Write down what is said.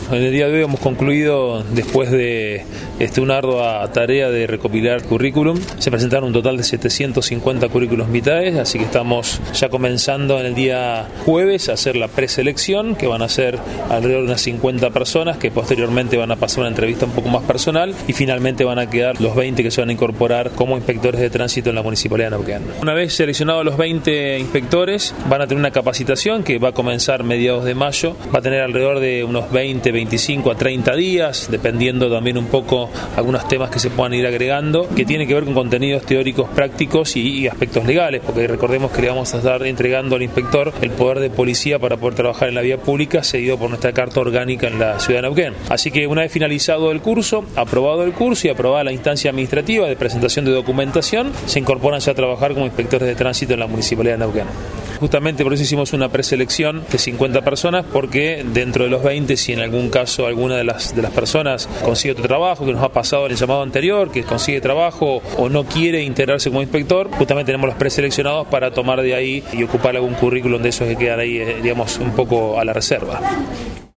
En el día de hoy hemos concluido, después de una ardua tarea de recopilar currículum, se presentaron un total de 750 currículums vitae, así que estamos ya comenzando en el día jueves a hacer la preselección, que van a ser alrededor de unas 50 personas, que posteriormente van a pasar una entrevista un poco más personal y finalmente van a quedar los 20 que se van a incorporar como inspectores de tránsito en la Municipalidad de Neuquén. Una vez seleccionados los 20 inspectores, van a tener una capacitación que va a comenzar mediados de mayo, va a tener alrededor de unos 25 a 30 días, dependiendo también un poco algunos temas que se puedan ir agregando, que tienen que ver con contenidos teóricos prácticos y aspectos legales, porque recordemos que le vamos a estar entregando al inspector el poder de policía para poder trabajar en la vía pública, seguido por nuestra carta orgánica en la ciudad de Neuquén. Así que una vez finalizado el curso, aprobado el curso y aprobada la instancia administrativa de presentación de documentación, se incorporan ya a trabajar como inspectores de tránsito en la Municipalidad de Neuquén. Justamente por eso hicimos una preselección de 50 personas, porque dentro de los 20, si en algún caso alguna de las personas consigue otro trabajo, que nos ha pasado en el llamado anterior, que consigue trabajo o no quiere integrarse como inspector, justamente tenemos los preseleccionados para tomar de ahí y ocupar algún currículum de esos que quedan ahí, digamos, un poco a la reserva.